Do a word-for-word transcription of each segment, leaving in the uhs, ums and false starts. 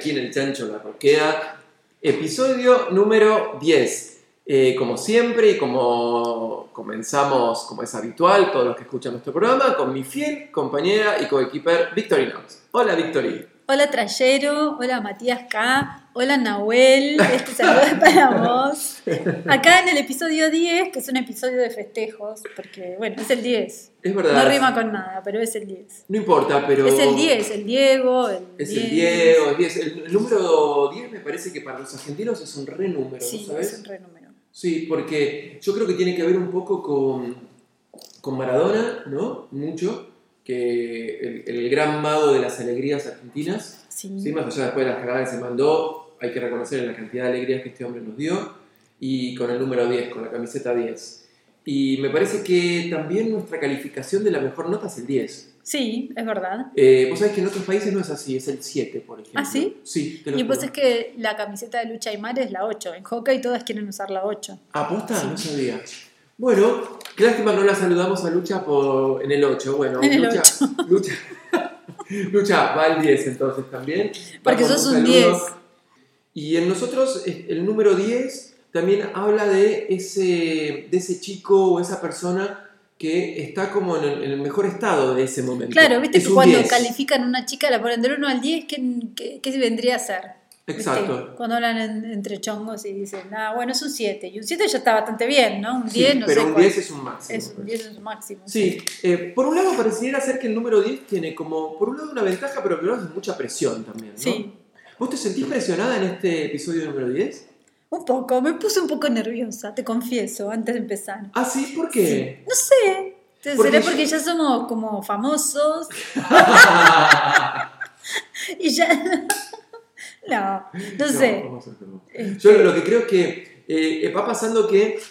aquí en el Chancho La Roquea, episodio número diez. Eh, como siempre y como comenzamos, como es habitual, todos los que escuchan nuestro programa, con mi fiel compañera y coequiper Victory Knox. Hola, Victory. Hola, Trayero. Hola, Matías K. Hola, Nahuel. Este saludo es para vos. Acá en el episodio diez, que es un episodio de festejos, porque, bueno, es el diez. Es verdad. No rima con nada, pero es el diez. No importa, pero... Es el diez, el Diego, el Es diez. el Diego, el diez. El, el número diez me parece que para los argentinos es un re número, Sí, ¿sabes? es un re número. Sí, porque yo creo que tiene que ver un poco con, con Maradona, ¿no? Mucho. Que el, el gran mago de las alegrías argentinas, Sí. ¿sí? Más allá después de las cagadas que se mandó, hay que reconocer la cantidad de alegrías que este hombre nos dio, y con el número diez, con la camiseta diez. Y me parece que también nuestra calificación de la mejor nota es el diez. Sí, es verdad. Eh, vos sabés que en otros países no es así, es el siete, por ejemplo. ¿Ah, sí? Sí, te lo Y pues juro. es que la camiseta de Lucha Aymar es la ocho. En hockey todas quieren usar la ocho. ¿Ah, posta? Sí. No sabía. Bueno, qué lástima no la saludamos a Lucha por, en el ocho. Bueno, En el Lucha, ocho. Lucha, Lucha va al diez entonces también. Porque Va con sos un saludo. diez. Y en nosotros el número diez también habla de ese, de ese chico o esa persona que está como en el, en el mejor estado de ese momento. Claro, viste Es que un cuando diez. califican a una chica la ponen del uno al diez, ¿qué, qué, qué vendría a ser? Exacto. ¿Viste? Cuando hablan en- entre chongos y dicen, ah, bueno, es un siete. Y un siete ya está bastante bien, ¿no? Un diez, Sí, no pero sé un cuál. diez es un máximo. Es un diez es un máximo. Sí, eh, por un lado pareciera ser que el número diez tiene como, por un lado una ventaja, pero por otro lado es mucha presión también, ¿no? Sí. ¿Vos te sentís presionada en este episodio número diez? Un poco, me puse un poco nerviosa, te confieso, antes de empezar. Ah, ¿sí? ¿Por qué? No sé, ¿será Porque porque yo- ya somos como famosos? Y ya... no, no sé. vamos a hacerlo. Este, Yo lo que creo es que eh, va pasando que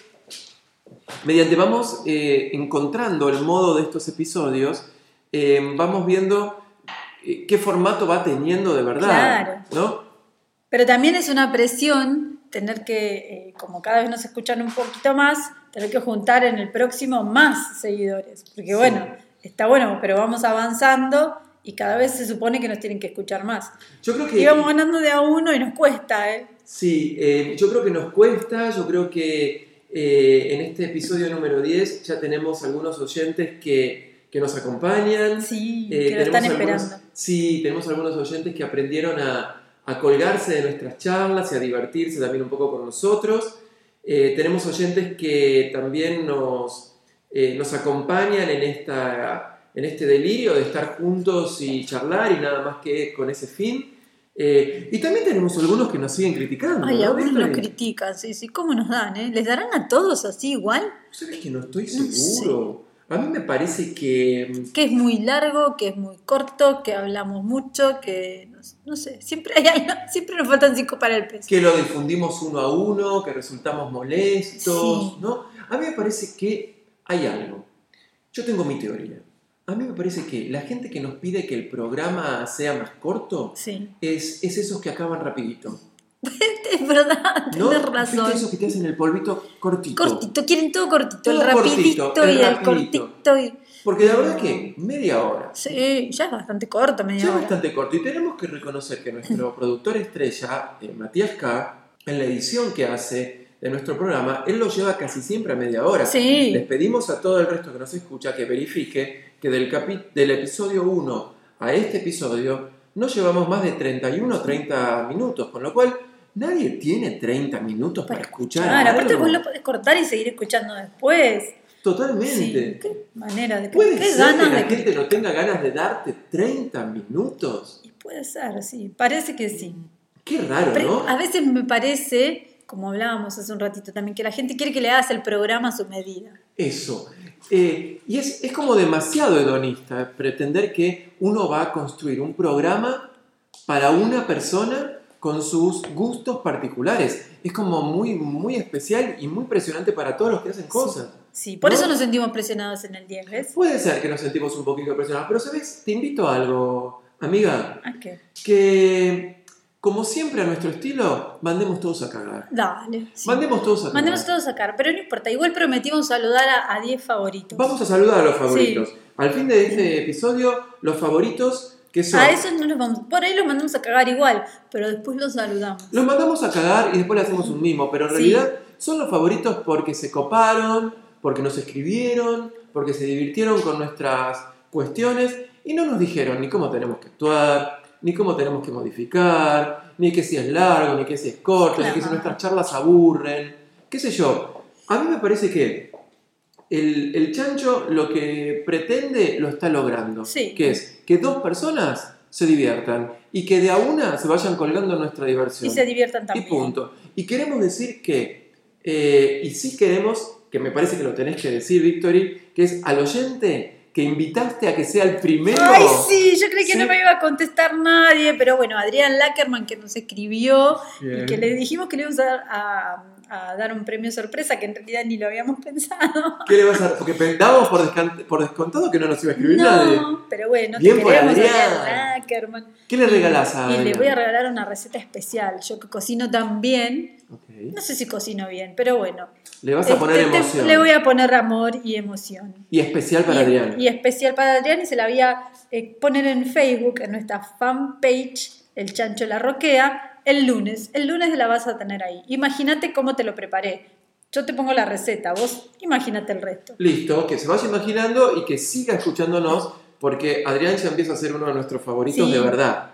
mediante vamos eh, encontrando el modo de estos episodios, eh, vamos viendo eh, qué formato va teniendo de verdad, Claro. ¿no? Pero también es una presión tener que, eh, como cada vez nos escuchan un poquito más, tener que juntar en el próximo más seguidores. Porque Sí. bueno, está bueno, pero vamos avanzando y cada vez se supone que nos tienen que escuchar más. Yo creo que... Y vamos ganando de a uno y nos cuesta, ¿eh? Sí, eh, yo creo que nos cuesta, yo creo que eh, en este episodio número diez ya tenemos algunos oyentes que, que nos acompañan. Sí, Eh, que lo están tenemos algunos- esperando. Sí, tenemos algunos oyentes que aprendieron a, a colgarse de nuestras charlas y a divertirse también un poco con nosotros. Eh, tenemos oyentes que también nos, eh, nos acompañan en, esta, en este delirio de estar juntos y charlar y nada más que con ese fin. Eh, y también tenemos algunos que nos siguen criticando. Ay, ¿no? algunos ¿Viste? nos critican, sí, sí, ¿cómo nos dan, eh? ¿Les darán a todos así igual? ¿Sabes que no estoy No seguro? A mí me parece que... Que es muy largo, que es muy corto, que hablamos mucho, que no, no sé, siempre hay algo, siempre nos faltan cinco para el peso. que lo difundimos uno a uno, que resultamos molestos, Sí. ¿no? A mí me parece que hay algo. Yo tengo mi teoría. A mí me parece que la gente que nos pide que el programa sea más corto Sí. es, es esos que acaban rapidito, Es verdad, ¿no? tenés ¿Viste razón. esos que te hacen el polvito cortito? Cortito, quieren todo cortito, Todo el rapidito cortito, el y el rapidito. cortito. Y... Porque la verdad es que media hora Sí, ya es bastante corto, media ya es hora. bastante corto, y tenemos que reconocer que nuestro productor estrella, eh, Matías K., en la edición que hace de nuestro programa, él lo lleva casi siempre a media hora. Sí. Les pedimos a todo el resto que nos escucha que verifique que del, capi- del episodio uno a este episodio no llevamos más de treinta y uno o treinta minutos, con lo cual nadie tiene treinta minutos para, escuchar Claro, aparte algo. vos lo podés cortar y seguir escuchando después. Totalmente. Sí, qué manera de ¿Puede qué ser que ganas la de gente no tenga ganas de darte treinta minutos? Y puede ser, sí, parece que sí. Qué raro, Pero ¿no? a veces me parece, como hablábamos hace un ratito también, que la gente quiere que le hagas el programa a su medida. Eso. Eh, y es, es como demasiado hedonista pretender que uno va a construir un programa para una persona con sus gustos particulares. Es como muy, muy especial y muy presionante para todos los que hacen cosas. Sí, por ¿no? eso nos sentimos presionados en el diez, ¿ves? Puede ser que nos sentimos un poquito presionados, pero ¿sabes? Te invito a algo, amiga, ¿A qué? que como siempre a nuestro estilo, mandemos todos a cagar. Dale. Sí. Mandemos todos a cagar. Mandemos todos a sacar, pero no importa. Igual prometimos saludar a diez favoritos. Vamos a saludar a los favoritos. Sí. Al fin de este episodio, los favoritos que son... A esos no los vamos, por ahí los mandamos a cagar igual, pero después los saludamos. Los mandamos a cagar y después le hacemos un mimo, pero en Sí. realidad son los favoritos porque se coparon, porque nos escribieron, porque se divirtieron con nuestras cuestiones y no nos dijeron ni cómo tenemos que actuar, ni cómo tenemos que modificar, ni que si es largo, ni que si es corto, Claro. ni que si nuestras charlas aburren, qué sé yo. A mí me parece que el, el chancho lo que pretende lo está logrando, Sí. que es que dos personas se diviertan y que de a una se vayan colgando nuestra diversión. Y se diviertan Y también. punto. Y queremos decir que, eh, y sí queremos, que me parece que lo tenés que decir, Victory, que es al oyente que invitaste a que sea el primero. Ay, sí, yo creí que Sí. no me iba a contestar nadie, pero bueno, Adrián Lackerman que nos escribió Bien. y que le dijimos que le íbamos a, a- a dar un premio sorpresa, que en realidad ni lo habíamos pensado. ¿Qué le vas a dar? Porque dábamos por, descan- por descontado que no nos iba a escribir nadie. No, pero bueno, Bien te por queremos, Adrián. Adrián Lackerman. ¿Qué le regalás a Y le Adrián? voy a regalar una receta especial. Yo que cocino tan bien, Ok. no sé si cocino bien, pero bueno. Le vas a poner Este, te- emoción. le voy a poner amor y emoción. Y especial para y, Adrián. y especial para Adrián y se la voy a eh, poner en Facebook, en nuestra fanpage, El Chancho La Roquea, el lunes. El lunes la vas a tener ahí. Imagínate cómo te lo preparé. Yo te pongo la receta, vos imagínate el resto. Listo, que se vaya imaginando y que siga escuchándonos porque Adrián ya empieza a ser uno de nuestros favoritos Sí. de verdad.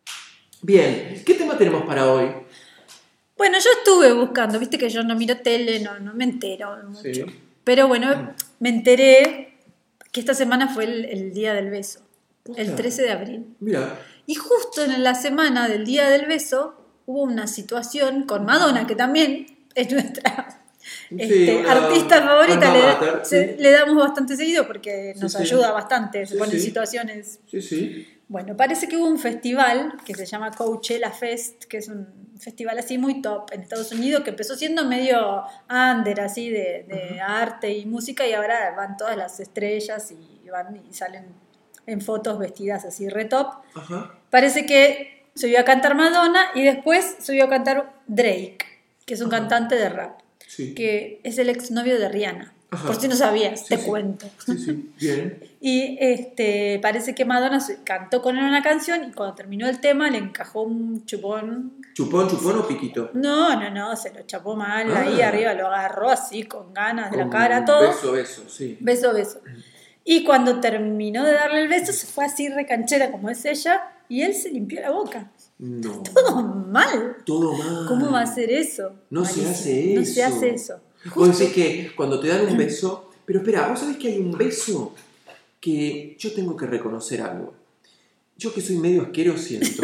Bien, ¿qué tema tenemos para hoy? Bueno, yo estuve buscando, viste que yo no miro tele, no, no me entero mucho. Sí. Pero bueno, me enteré que esta semana fue el, el Día del Beso, el Posta. trece de abril. Mira, Y justo en la semana del Día del Beso hubo una situación con Madonna, que también es nuestra Sí, este, una artista favorita. alma Le, mater, se- sí. le damos bastante seguido porque nos Sí, sí. ayuda bastante, se Sí, ponen sí. situaciones. sí, sí. Bueno, parece que hubo un festival que se llama Coachella Fest, que es un festival así muy top en Estados Unidos, que empezó siendo medio under, así de, de arte y música, y ahora van todas las estrellas y van y salen en fotos vestidas así re top. Ajá. Parece que subió a cantar Madonna y después subió a cantar Drake, que es un Ajá. cantante de rap, Sí. que es el exnovio de Rihanna. Ajá. Por si no sabías, Sí, te sí. cuento. Sí, sí. Bien. Y este, parece que Madonna se- cantó con él una canción y cuando terminó el tema le encajó un chupón. ¿Chupón, chupón o piquito? No, no, no, se lo chapó mal Ah. ahí arriba, lo agarró así con ganas de la Con cara, todo. Beso, beso, sí. Beso, beso. Y cuando terminó de darle el beso se fue así recanchera como es ella y él se limpió la boca. No. Todo mal. Todo mal. ¿Cómo va a hacer eso? No se Malísimo. hace No se eso. hace eso. Vos decís que cuando te dan un beso... Pero espera, vos sabés que hay un beso que yo tengo que reconocer algo. Yo que soy medio asquero siento.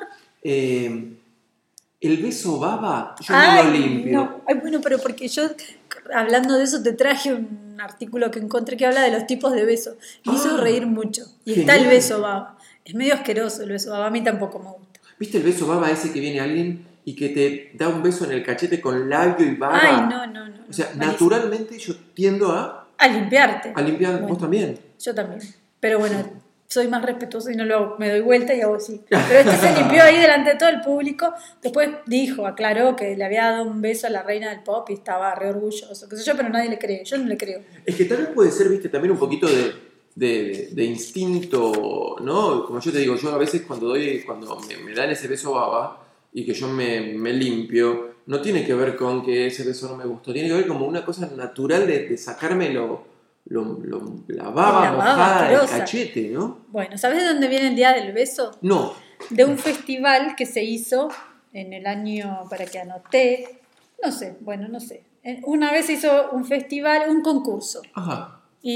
eh, el beso baba, yo no lo limpio. no. Ay, bueno, pero porque yo, hablando de eso, te traje un artículo que encontré que habla de los tipos de besos. Me hizo Ah, reír mucho. Y está el genial. beso baba. Es medio asqueroso el beso baba. A mí tampoco me gusta. ¿Viste el beso baba ese que viene alguien y que te da un beso en el cachete con labio y baba? Ay, no, no, no. O sea, malísimo. naturalmente yo tiendo a, A limpiarte. a limpiar. Bueno, ¿Vos también? Yo también. Pero bueno, soy más respetuosa y no lo hago. Me doy vuelta y hago así. Pero este se limpió ahí delante de todo el público. Después dijo, aclaró que le había dado un beso a la reina del pop y estaba re orgulloso. Qué sé yo, pero nadie le cree. Yo no le creo. Es que tal vez puede ser, viste, también un poquito de, de, de instinto, ¿no? Como yo te digo, yo a veces cuando doy, cuando me, me dan ese beso baba y que yo me, me limpio, no tiene que ver con que ese beso no me gustó, tiene que ver como una cosa natural de, de sacarme lo, lo, lo- la baba La baba mojada del asquerosa. cachete, ¿no? Bueno, ¿sabes de dónde viene el Día del Beso? No. De un festival que se hizo en el año, para que anoté, no sé, bueno, no sé. En- Una vez se hizo un festival, un concurso. Ajá.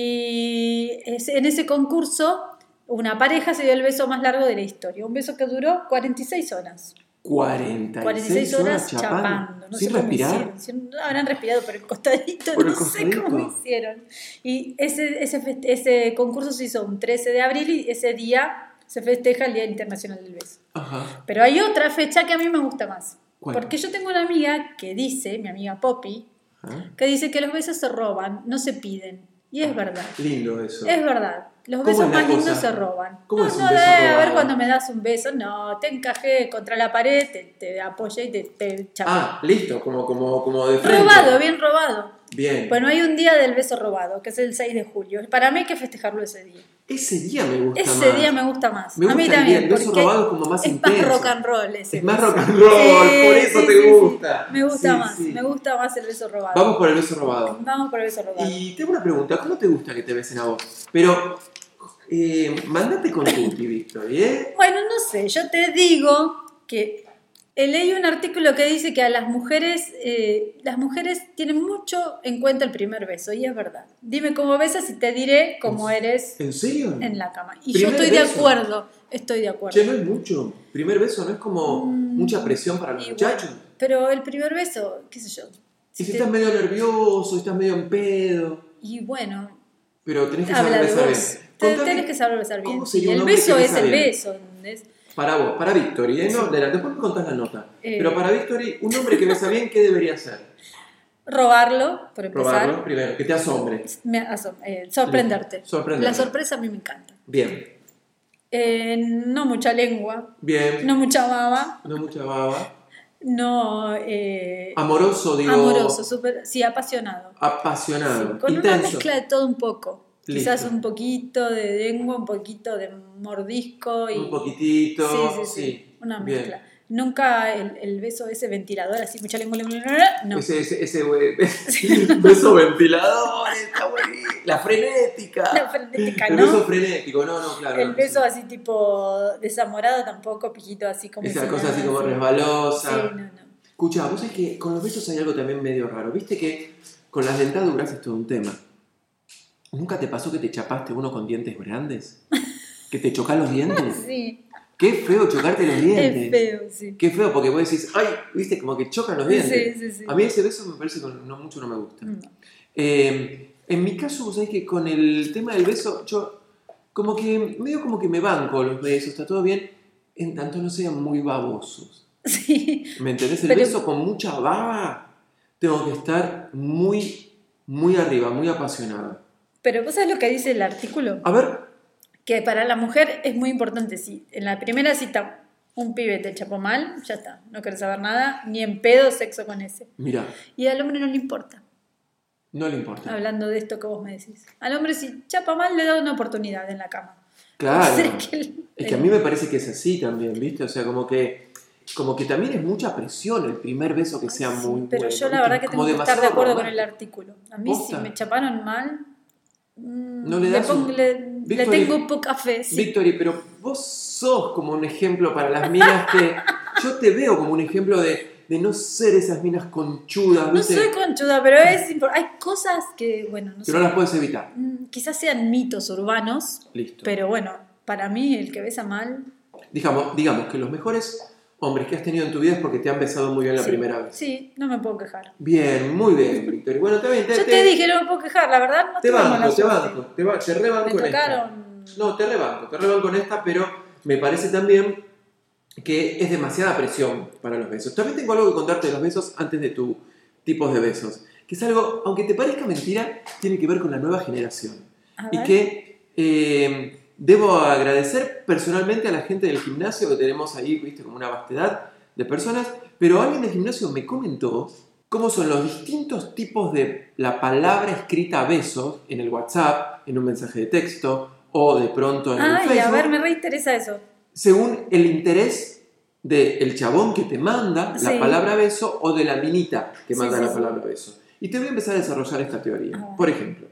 Y ese- en ese concurso, una pareja se dio el beso más largo de la historia. Un beso que duró cuarenta y seis horas. cuarenta y seis, cuarenta y seis horas chapando, chapando. No sin sé cómo respirar. hicieron. Si- Habrán respirado por el costadito, Por el no sé cómo costadito. hicieron. Y ese, ese, fest- ese concurso se hizo un trece de abril y ese día se festeja el Día Internacional del Beso. Ajá. Pero hay otra fecha que a mí me gusta más. ¿Cuál? Porque yo tengo una amiga que dice, mi amiga Poppy, Ajá. que dice que los besos se roban, no se piden. Y es verdad. Lindo eso. Es verdad. Los ¿Cómo besos es la más lindos cosa? se roban. ¿Cómo no, es un no beso debe haber robado? cuando me das un beso. No, te encajé contra la pared, te, te apoyé y te, te chapé. Ah, listo, como, como, como de frente. Robado, bien robado. Bien. Bueno, hay un día del beso robado, que es el seis de julio. Para mí hay que festejarlo ese día. Ese día me gusta ese más. Ese día me gusta más. Me gusta a mí el también. Día. El beso robado es como más es intenso. Es más rock and roll ese Es más beso. rock and roll, sí, por eso sí, te sí, gusta. Sí. Me gusta sí, más, sí. me gusta más el beso robado. Vamos por el beso robado. Vamos por el beso robado. Y tengo una pregunta, ¿cómo te gusta que te besen a vos? Pero, eh, mándate con Tuti, Víctor, ¿eh? Bueno, no sé, yo te digo que leí un artículo que dice que a las mujeres, eh, las mujeres tienen mucho en cuenta el primer beso, y es verdad. Dime cómo besas y te diré cómo eres ¿En serio? en la cama. Y ¿Primer yo estoy beso? de acuerdo, estoy de acuerdo. Che, no es mucho. Primer beso no es como Mm, mucha presión para los igual, muchachos. Pero el primer beso, qué sé yo. Y si te- estás medio nervioso, si estás medio en pedo, Y bueno, pero tenés que saber habla de besar vos. bien. Te- Contame, Tenés que saber besar bien. ¿cómo Sí, sería un el hombre beso que es besa el bien? beso, ¿entendés? Para vos, para Victory, ¿eh? No, Sí. de la- después me contás la nota. Eh. Pero para Victory, un hombre que besa bien, ¿qué debería hacer? Robarlo, por empezar. Probarlo primero, que te asombre. Me asom- eh, sorprenderte. Sorprenderte. La sorpresa a mí me encanta. Bien, Eh, no mucha lengua, bien. no mucha baba, No mucha baba. no... eh, Amoroso, digo. amoroso, super, sí, apasionado. Apasionado. Sí, con intenso. una mezcla de todo un poco. Listo. Quizás un poquito de lengua, un poquito de mordisco y... Un poquitito. Sí, sí, sí, sí. una Bien. mezcla. Nunca el, el beso ese ventilador, así mucha lengua, lengua, lengua, no. Ese, ese, ese güey- beso ventilador, está buenísimo. La frenética. La frenética, El ¿no? beso frenético, no, no, claro. El no, beso sí. así tipo desamorado tampoco, piquito así como... Esa si cosa nada, así como sí. resbalosa. Sí, no, no. Escucha, vos sabés que con los besos hay algo también medio raro. Viste que con las dentaduras es todo un tema. ¿Nunca te pasó que te chapaste uno con dientes grandes? ¿Que te chocan los dientes? Sí, Qué feo chocarte los dientes. es feo, sí. Qué feo, porque vos decís, ay, viste, como que chocan los dientes. Sí, sí, sí. A mí ese beso me parece que no mucho no me gusta. No. Eh, en mi caso, vos sabés que con el tema del beso, yo como que, medio como que me banco los besos, está todo bien, en tanto no sean muy babosos. Sí. ¿Me entendés? El Pero- beso con mucha baba, tengo que estar muy, muy arriba, muy apasionado. Pero vos sabés lo que dice el artículo, A ver, que para la mujer es muy importante, si en la primera cita un pibe te chapó mal, ya está, no querés saber nada, ni en pedo sexo con ese. mira, Y al hombre no le importa, no le importa. hablando de esto que vos me decís. Al hombre si chapa mal le da una oportunidad en la cama. Claro. Entonces, que el- Es que a mí me parece que es así también, ¿viste? O sea, como que, como que también es mucha presión el primer beso que sea Sí, muy pero bueno. yo la ¿viste? verdad que Como tengo que estar de demasiado acuerdo con el romántico. artículo. A mí ¿Posta? si me chaparon mal, mm, No le das pongo- un- le, le Victory- tengo poca fe. Sí. Victory, pero vos sos como un ejemplo para las minas que... Yo te veo como un ejemplo de, de no ser esas minas conchudas, No ¿viste? soy conchuda, pero es impor- hay cosas que, bueno, no Que sé, no las puedes evitar. mm, quizás sean mitos urbanos, Listo. pero bueno, para mí el que besa mal... Digamos, digamos que los mejores hombres que has tenido en tu vida es porque te han besado muy bien la sí, primera vez. Sí, no me puedo quejar. Bien, muy bien, Victory. Bueno, está bien. Te, Yo te dije, no me puedo quejar, la verdad no Te tuve mala banco, te suerte. banco, te, ba- te rebanco Me en esta. tocaron... No, te rebanco, te rebanco en esta, pero me parece también que es demasiada presión para los besos. También tengo algo que contarte de los besos antes de tu tipos de besos, que es algo, aunque te parezca mentira, tiene que ver con la nueva generación. A Y ver. que eh, debo agradecer personalmente a la gente del gimnasio, que tenemos ahí, viste, como una vastedad de personas, pero alguien del gimnasio me comentó cómo son los distintos tipos de la palabra escrita besos en el WhatsApp, en un mensaje de texto o de pronto en el Ay, Facebook, a ver, me reinteresa eso. según el interés del chabón que te manda la Sí. palabra beso o de la minita que Sí, manda sí, la sí. palabra beso. Y te voy a empezar a desarrollar esta teoría. Ah. Por ejemplo,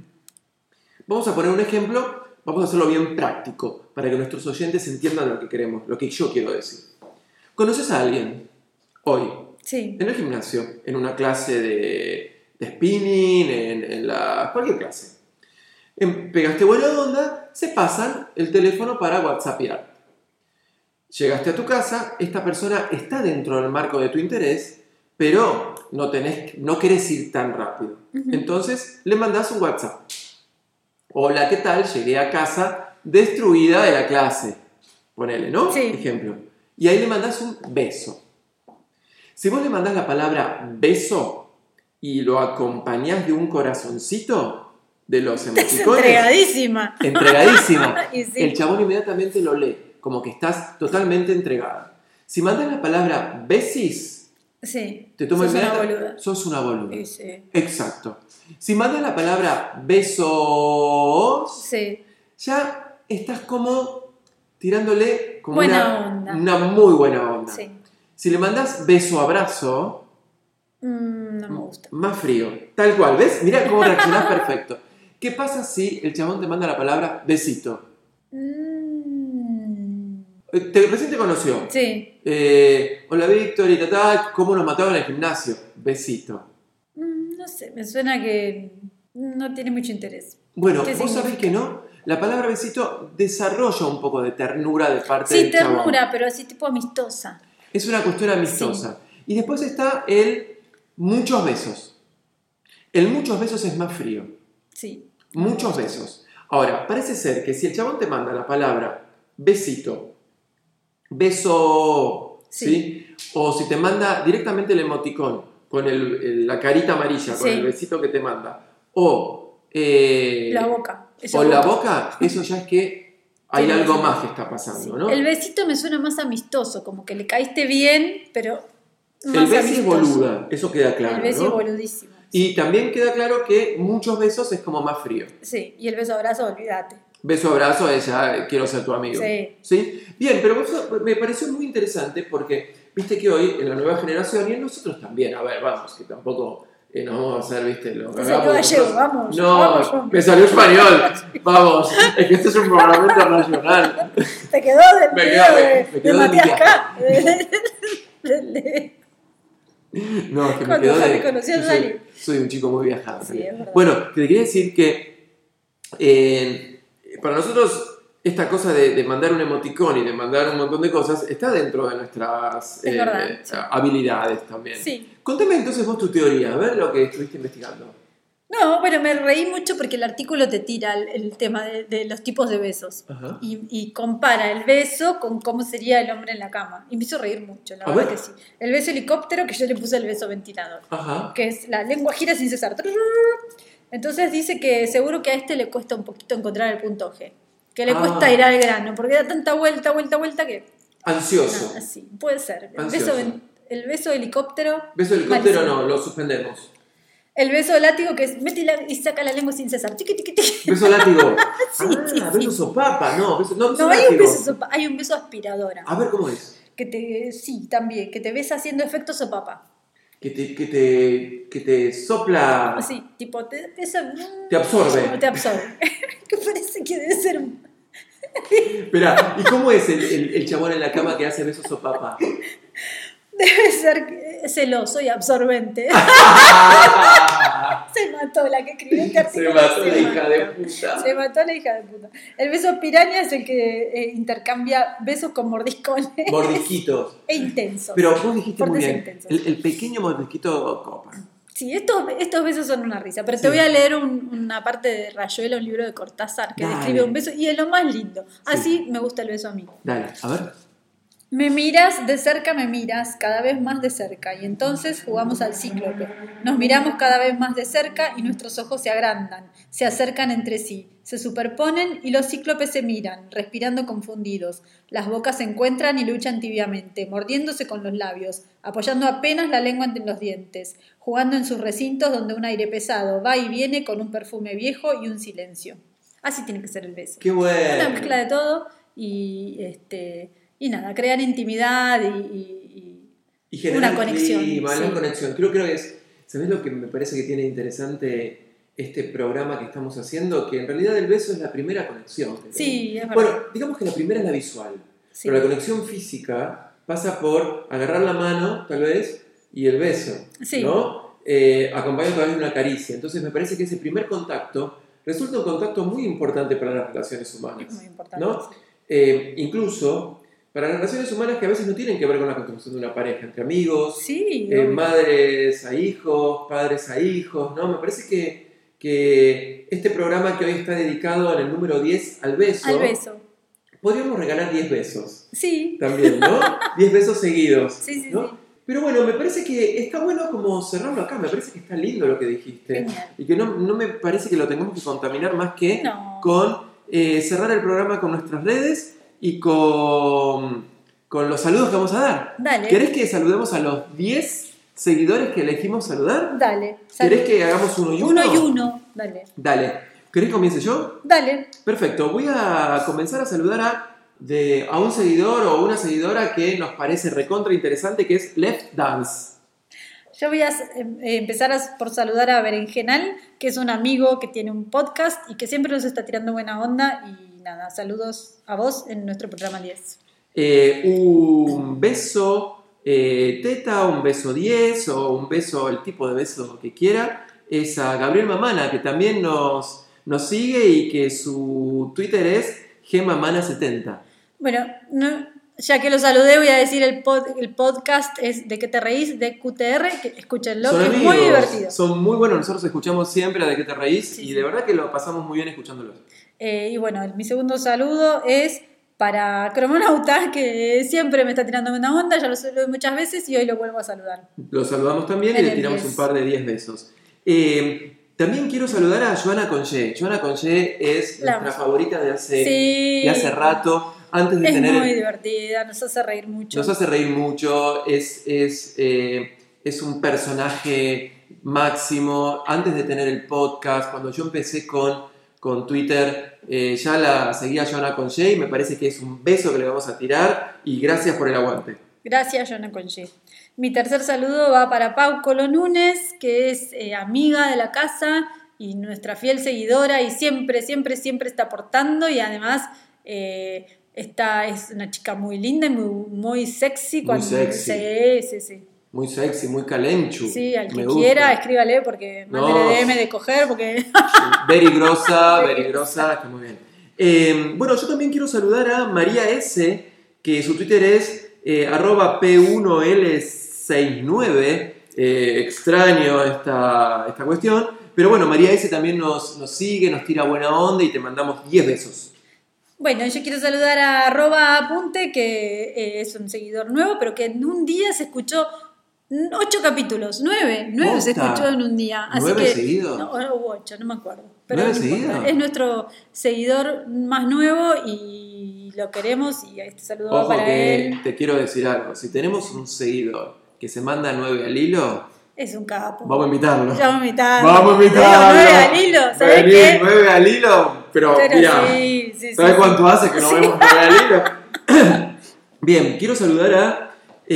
vamos a poner un ejemplo, vamos a hacerlo bien práctico para que nuestros oyentes entiendan lo que queremos, lo que yo quiero decir. ¿Conoces a alguien hoy Sí, en el gimnasio, en una clase de, de spinning, en, en la, cualquier clase? En- pegaste buena onda, se pasan el teléfono para whatsappear. Llegaste a tu casa, esta persona está dentro del marco de tu interés, pero no, tenés, no querés ir tan rápido. Ujú. Entonces le mandás un WhatsApp. Hola, ¿qué tal? Llegué a casa destruida de la clase. Ponele, ¿no? Sí. Ejemplo. Y ahí le mandás un beso. Si vos le mandás la palabra beso y lo acompañás de un corazoncito de los es emoticones, entregadísima. entregadísima, Y sí. el chabón inmediatamente lo lee, como que estás totalmente entregada. Si mandas la palabra besis, Sí. Te tomo sos una inmediata, boluda. sos una boluda. Sí, sí. Exacto. Si mandas la palabra besos, Sí. ya estás como tirándole como Buena una, onda. una muy buena onda. Sí. Si le mandas beso abrazo, Mm, no me gusta. más frío. Tal cual, ¿ves? Mira cómo reaccionás perfecto. ¿Qué pasa si el chabón te manda la palabra besito? Mm, Te, recién te conoció. sí. Eh, hola Víctor y tal, ¿cómo nos mataban en el gimnasio? Besito. Mm, no sé, me suena que no tiene mucho interés. Bueno, ¿Qué vos sabés significa? que no. La palabra besito desarrolla un poco de ternura de parte Sí, del chabón. ternura, pero así tipo amistosa. Es una cuestión amistosa. Y después está el muchos besos. El muchos besos es más frío. Sí. Muchos besos. Ahora, parece ser que si el chabón te manda la palabra besito, beso, ¿sí? Sí. O si te manda directamente el emoticón con el, el- la carita amarilla, con Sí. el besito que te manda, o, eh, La boca. Esa o la boca. boca, eso ya es que hay Tiene algo que ser- más que está pasando, Sí. ¿no? El besito me suena más amistoso, como que le caíste bien, pero El más beso es amistoso. boluda, eso queda claro, El beso ¿no? es boludísimo. Y también queda claro que muchos besos es como más frío. Sí, y el beso abrazo, olvídate. Beso, abrazo, es ya quiero ser tu amigo. Sí. ¿Sí? Bien, pero eso me pareció muy interesante porque viste que hoy en la nueva generación y en nosotros también, a ver, vamos, que tampoco eh, nos vamos a hacer, viste, lo Te salió gallego, vamos, No, vamos, vamos. me salió español, vamos, es que este es un programa internacional. Te quedó del Me video quedó- de, me de quedó de Matías mi K. De- de- de- No, es que me Cuando quedó de... Harry conoció a yo soy, Sally. soy un chico muy viajado. Sí, es verdad. Bueno, te quería decir que eh, para nosotros esta cosa de, de mandar un emoticón y de mandar un montón de cosas está dentro de nuestras Es eh, verdad, sí. habilidades también. Sí. Contame entonces vos tu teoría, a ver lo que estuviste investigando. No, bueno, me reí mucho porque el artículo te tira el, el tema de, de los tipos de besos. Ajá. Y, y compara el beso con cómo sería el hombre en la cama. Y me hizo reír mucho, la A verdad ver. que sí. El beso helicóptero, que yo le puse el beso ventilador. Ajá. Que es la lengua gira sin cesar. Entonces dice que seguro que a este le cuesta un poquito encontrar el punto G. Que le Ah. cuesta ir al grano, porque da tanta vuelta, vuelta, vuelta que... Ansioso. Nada, sí, puede ser. El Ansioso. beso, ven- el beso helicóptero... Beso helicóptero malísimo. no, lo suspendemos. El beso látigo que es mete y, la- y saca la lengua sin cesar. Tiqui, tiqui, tiqui. Beso látigo. Sí, ah, sí, beso sí. sopapa, no, beso, no, beso No, hay un, látigo. beso sopa- hay un beso aspiradora. A ver cómo es. Que te, sí, también, que te ves haciendo efecto sopapa. Que te, que te, que te sopla. Así, tipo, te, esa- Te absorbe. Te absorbe. Que parece que debe ser un- Espera, ¿y cómo es el, el, el chabón en la cama que hace besos sopapa? debe ser eh, celoso y absorbente. Se mató la que escribió este Se artículo. mató la Se hija mató. de puta. Se mató la hija de puta. El beso piraña es el que eh, intercambia besos con mordiscones. Mordisquitos. E intensos. Pero vos dijiste muy Fuertes e bien, intensos. el, el pequeño mordisquito copa. Sí, estos, estos besos son una risa, pero Sí. te voy a leer un- una parte de Rayuela, un libro de Cortázar, que Dale. describe un beso y es lo más lindo. Así me gusta el beso a mí. Dale, a ver. Me miras, de cerca me miras, cada vez más de cerca, y entonces jugamos al cíclope. Nos miramos cada vez más de cerca y nuestros ojos se agrandan, se acercan entre sí, se superponen y los cíclopes se miran, respirando confundidos. Las bocas se encuentran y luchan tibiamente, mordiéndose con los labios, apoyando apenas la lengua entre los dientes, jugando en sus recintos donde un aire pesado va y viene con un perfume viejo y un silencio. Así tiene que ser el beso. Qué bueno. Una mezcla de todo y este y nada, crear intimidad y, y- Y y generar una conexión. clima, sí. una conexión. Creo, creo que es, ¿sabés lo que me parece que tiene interesante este programa que estamos haciendo? Que en realidad el beso es la primera conexión. que Sí, es tenemos. verdad. Bueno, digamos que la primera es la visual, Sí. pero la conexión física pasa por agarrar la mano, tal vez, y el beso, Sí. ¿no? Eh, acompañado tal vez de una caricia. Entonces me parece que ese primer contacto resulta un contacto muy importante para las relaciones humanas. Es muy importante. ¿no? Eh, incluso para las relaciones humanas que a veces no tienen que ver con la construcción de una pareja, entre amigos, Sí, eh, obvio. madres a hijos, padres a hijos, ¿no? Me parece que, que este programa que hoy está dedicado en el número diez al beso, Al beso. podríamos regalar diez besos Sí, también, ¿no? diez besos seguidos, Sí, sí, ¿no? sí. Pero bueno, me parece que está bueno como cerrarlo acá, me parece que está lindo lo que dijiste. Genial. Y que no, no me parece que lo tengamos que contaminar más que No. con eh, cerrar el programa con nuestras redes y con, con los saludos que vamos a dar. Dale. ¿Querés que saludemos a los diez seguidores que elegimos saludar? Dale. ¿Querés que hagamos uno y uno? Uno y uno, dale. Dale. ¿Querés que comience yo? Dale. Perfecto. Voy a comenzar a saludar a, de, a un seguidor o una seguidora que nos parece recontra interesante, que es Left Dance. Yo voy a eh, empezar a, por saludar a Berenjenal, que es un amigo que tiene un podcast y que siempre nos está tirando buena onda. Y nada, saludos a vos en nuestro programa diez. Eh, un beso eh, teta, un beso diez o un beso, el tipo de beso que quiera, es a Gabriel Mamana, que también nos, nos sigue y que su Twitter es Gmamana setenta. Bueno, no, ya que lo saludé, voy a decir el, pod, el podcast es ¿De qué te reís? De Q T R, que escúchenlo, son que amigos, es muy divertido. Son muy buenos, nosotros escuchamos siempre a De qué te reís sí, y sí. de verdad que lo pasamos muy bien escuchándolos. Eh, y bueno, mi segundo saludo es para Cromonauta, que siempre me está tirando una onda, ya lo saludé muchas veces y hoy lo vuelvo a saludar. Lo saludamos también en y le tiramos diez. Un par de diez besos. Eh, también quiero saludar a Joana Congé. Joana Congé es La nuestra favorita de hace, sí. de hace rato. Antes de es tener muy el, divertida, nos hace reír mucho. Nos hace reír mucho, es, es, eh, es un personaje máximo. Antes de tener el podcast, cuando yo empecé con, con Twitter, eh, ya la seguía Joana Congé y me parece que es un beso que le vamos a tirar y gracias por el aguante. Gracias, Joana Congé. Mi tercer saludo va para Pau Colonúñez, que es eh, amiga de la casa y nuestra fiel seguidora y siempre, siempre, siempre está aportando y además eh, esta es una chica muy linda y muy, muy sexy. Muy cuando, sexy. Sí, sí, sí. Muy sexy, muy calenchu. Sí, al que me quiera, gusta. Escríbale porque mándele no. D M de coger porque... Very grosa, very grosa, está muy bien. Eh, bueno, yo también quiero saludar a María S, que su Twitter es eh, arroba P uno L sesenta y nueve. Eh, extraño esta, esta cuestión. Pero bueno, María S también nos, nos sigue, nos tira buena onda y te mandamos diez besos. Bueno, yo quiero saludar a arroba apunte, que eh, es un seguidor nuevo, pero que en un día se escuchó ocho capítulos, nueve, nueve ¿Posta? Se escuchó en un día. Así ¿Nueve que, seguidos? No, o ocho, no me acuerdo. Pero ¿Nueve no seguidos? Es nuestro seguidor más nuevo y lo queremos y este saludo Ojo va para que él. Te quiero decir algo, si tenemos un seguidor que se manda nueve al hilo, es un capo. Vamos a invitarlo. Ya vamos a invitarlo. Vamos a invitarlo. nueve al hilo, ¿sabes Vení, qué? nueve al hilo, pero, pero mira, sí, sí, ¿sabes sí, cuánto sí. hace que no sí. vemos nueve al hilo? Bien, quiero saludar a,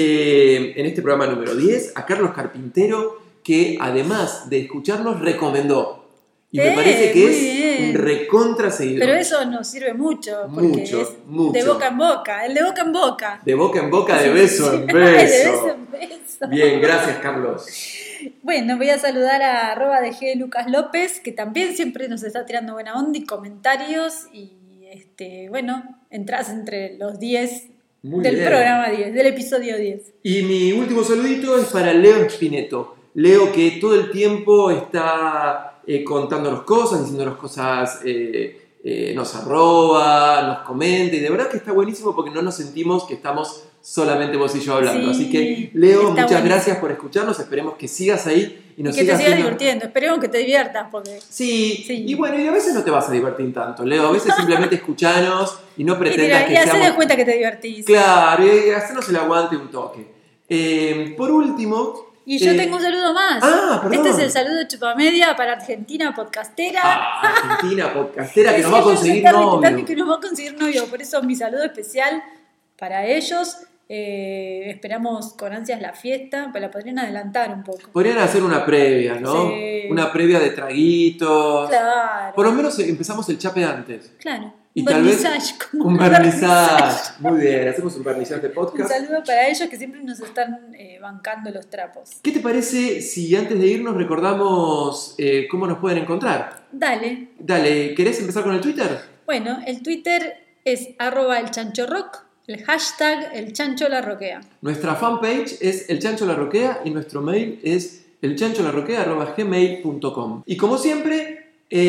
eh, en este programa número diez, a Carlos Carpintero, que además de escucharnos, recomendó. Y eh, me parece que es bien. un recontra seguidor. Pero eso nos sirve mucho, porque mucho, es mucho. de boca en boca, el de boca en boca. De boca en boca, de Sí, beso sí, en sí. beso. De beso en beso. Bien, gracias, Carlos. Bueno, voy a saludar a arroba de G Lucas López, que también siempre nos está tirando buena onda y comentarios. Y este, bueno, entras entre los diez Muy del bien. programa diez, del episodio diez. Y mi último saludito es para Leo Espineto. Leo que todo el tiempo está eh, contándonos cosas, diciéndonos cosas, eh, eh, nos arroba, nos comenta, y de verdad que está buenísimo porque no nos sentimos que estamos solamente vos y yo hablando. Sí, Así que, Leo, muchas buenísimo. gracias por escucharnos, esperemos que sigas ahí y nos Y que te sigas sigas haciendo... divirtiendo, esperemos que te diviertas, porque... Sí, Sí. y bueno, y a veces no te vas a divertir tanto, Leo, a veces simplemente escuchanos y no Y, pretendas tira, que y hacé seamos... de cuenta que te divertís. Claro, y hacernos el aguante un toque. Eh, por último... Y yo eh, tengo un saludo más. Ah, perdón. Este es el saludo de Chupamedia para Argentina Podcastera. Ah, Argentina podcastera que nos va a Ellos conseguir están novio. invitando que nos va a conseguir novio. Por eso mi saludo especial para ellos. Eh, esperamos con ansias la fiesta, pero la podrían adelantar un poco. Podrían hacer una previa, ¿no? Sí. Una previa de traguitos. Claro. Por lo menos empezamos el chape antes. Claro. Y un tal vez vernissage. Como un vernissage. Muy bien, hacemos un vernissage de Un podcast. saludo para ellos que siempre nos están eh, bancando los trapos. ¿Qué te parece si antes de irnos recordamos eh, cómo nos pueden encontrar? Dale. Dale, ¿querés empezar con el Twitter? Bueno, el Twitter es arroba el chancho rock, el hashtag el chancho la roquea. Nuestra fanpage es El Chancho La Roquea y nuestro mail es elchancholarroquea arroba gmail punto com. Y como siempre,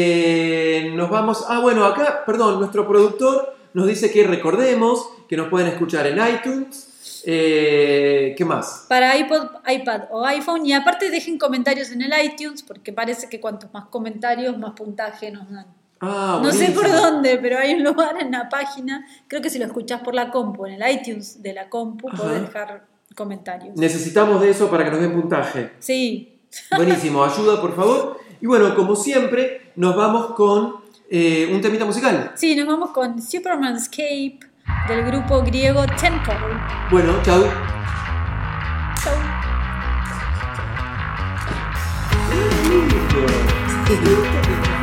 eh, nos vamos... Ah, bueno, acá, perdón, nuestro productor nos dice que recordemos que nos pueden escuchar en iTunes. Eh, ¿Qué más? Para iPod, iPad o iPhone. Y aparte dejen comentarios en el iTunes, porque parece que cuantos más comentarios, más puntaje nos dan. Ah, No sé buenísimo. por dónde, pero hay un lugar en la página. Creo que si lo escuchás por la compu, en el iTunes de la compu, Ajá. podés dejar comentarios. Necesitamos de eso para que nos den puntaje. Sí. Buenísimo, ayuda por favor. Y bueno, como siempre, nos vamos con eh, un temita musical. Sí, nos vamos con Superman's Cape del grupo griego Tempo. Bueno, chau. Chau.